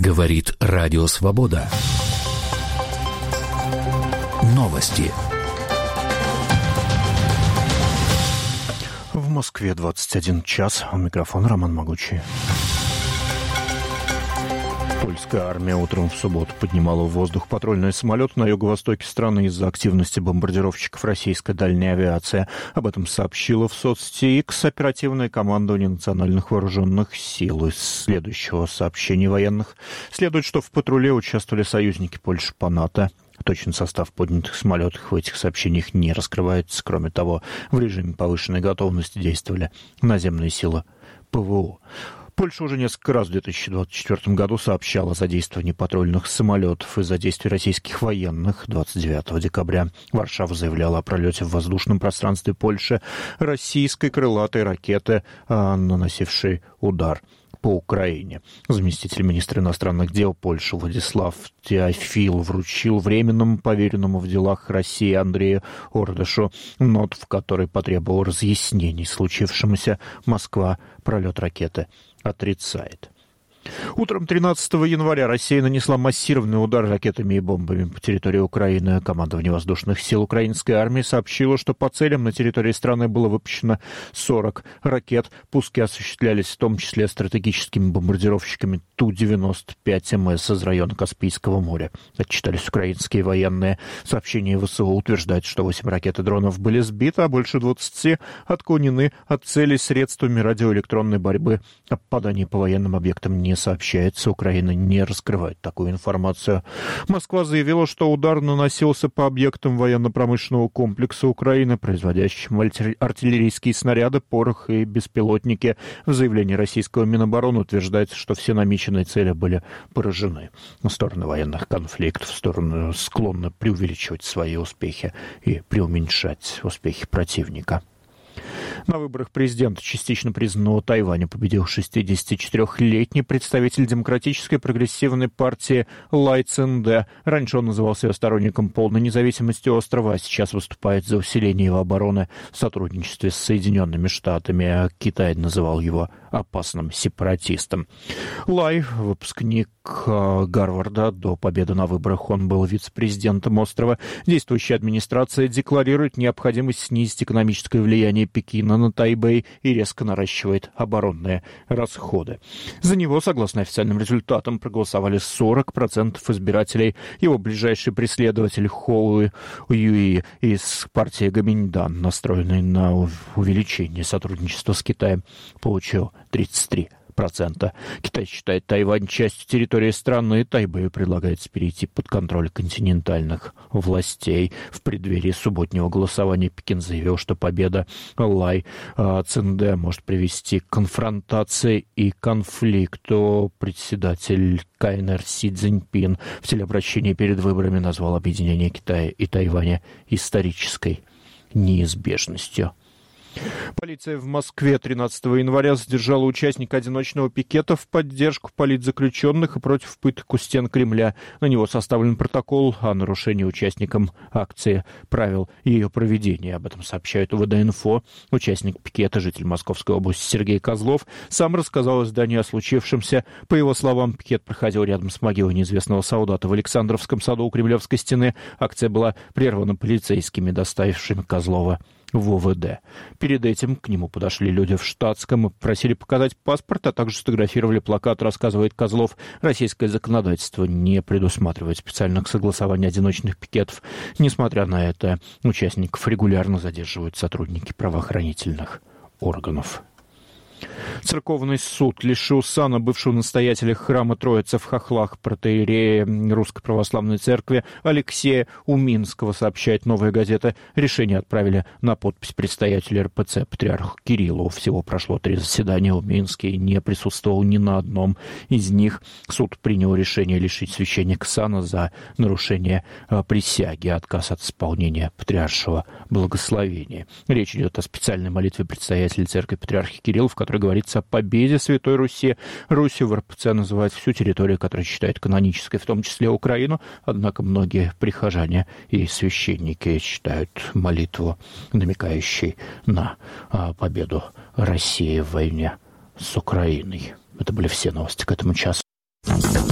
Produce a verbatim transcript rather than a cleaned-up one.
Говорит Радио Свобода. Новости. В Москве двадцать один час. У микрофона Роман Могучий. Польская армия утром в субботу поднимала в воздух патрульный самолет на юго-востоке страны из-за активности бомбардировщиков российской дальней авиации. Об этом сообщила в соцсети X оперативное командование национальных вооруженных сил. Из следующего сообщения военных следует, что в патруле участвовали союзники Польши по НАТО. Точный состав поднятых самолетов в этих сообщениях не раскрывается. Кроме того, в режиме повышенной готовности действовали наземные силы ПВО. Польша уже несколько раз в две тысячи двадцать четвёртом году сообщала о задействовании патрульных самолетов из-за действий российских военных. двадцать девятого декабря Варшава заявляла о пролете в воздушном пространстве Польши российской крылатой ракеты, наносившей удар по Украине. Заместитель министра иностранных дел Польши Владислав Теофил вручил временному поверенному в делах России Андрею Ордышу ноту, в которой потребовал разъяснений случившемуся. Москва пролет ракеты отрицает. Утром тринадцатого января Россия нанесла массированный удар ракетами и бомбами по территории Украины. Командование воздушных сил украинской армии сообщило, что по целям на территории страны было выпущено сорок ракет. Пуски осуществлялись в том числе стратегическими бомбардировщиками Ту девяносто пять эм эс из района Каспийского моря. Отчитались украинские военные. Сообщение ВСУ утверждает, что восемь ракет и дронов были сбиты, а больше двадцати отклонены от целей средствами радиоэлектронной борьбы. О попадании по военным объектам не сообщается. Украина не раскрывает такую информацию. Москва заявила, что удар наносился по объектам военно-промышленного комплекса Украины, производящим артиллерийские снаряды, порох и беспилотники. В заявлении российского Минобороны утверждается, что все намеченные цели были поражены. Стороны военных конфликтов стороны склонны преувеличивать свои успехи и преуменьшать успехи противника. На выборах президента частично признанного Тайваня победил шестидесятичетырёхлетний представитель демократической прогрессивной партии Лай Цзинде. Раньше он называл себя сторонником полной независимости острова, а сейчас выступает за усиление его обороны в сотрудничестве с Соединенными Штатами. Китай называл его опасным сепаратистом. Лай, выпускник Гарварда, до победы на выборах он был вице-президентом острова. Действующая администрация декларирует необходимость снизить экономическое влияние Пекина на Тайбэй и резко наращивает оборонные расходы. За него, согласно официальным результатам, проголосовали сорок процентов избирателей. Его ближайший преследователь Хоу Юи из партии Гоминьдан, настроенный на увеличение сотрудничества с Китаем, получил тридцать три процента. Китай считает Тайвань частью территории страны. Тайбэю предлагается перейти под контроль континентальных властей. В преддверии субботнего голосования Пекин заявил, что победа Лай Цзинде может привести к конфронтации и конфликту. Председатель КНР Си Цзиньпин в телеобращении перед выборами назвал объединение Китая и Тайваня исторической неизбежностью. Полиция в Москве тринадцатого января задержала участника одиночного пикета в поддержку политзаключенных и против пыток у стен Кремля. На него составлен протокол о нарушении участникам акции правил ее проведения. Об этом сообщает УВД-инфо. Участник пикета, житель Московской области Сергей Козлов, сам рассказал изданию о случившемся. По его словам, пикет проходил рядом с могилой неизвестного солдата в Александровском саду у Кремлевской стены. Акция была прервана полицейскими, доставившими Козлова в ОВД. Перед этим к нему подошли люди в штатском и попросили показать паспорт, а также сфотографировали плакат, рассказывает Козлов. Российское законодательство не предусматривает специальных согласований одиночных пикетов. Несмотря на это, участников регулярно задерживают сотрудники правоохранительных органов. Церковный суд лишил сана бывшего настоятеля храма Троицы в Хохлах протоиерея Русской Православной Церкви Алексея Уминского, сообщает «Новая газета». Решение отправили на подпись предстоятеля эр пэ цэ патриарху Кириллу. Всего прошло три заседания. Уминский не присутствовал ни на одном из них. Суд принял решение лишить священника сана за нарушение присяги, отказ от исполнения патриаршего благословения. Речь идет о специальной молитве предстоятеля церкви патриарха Кирилла, в которой говорится о победе Святой Руси. Русью в эр пэ цэ называют всю территорию, которую считают канонической, в том числе Украину. Однако многие прихожане и священники считают молитву, намекающей на победу России в войне с Украиной. Это были все новости к этому часу.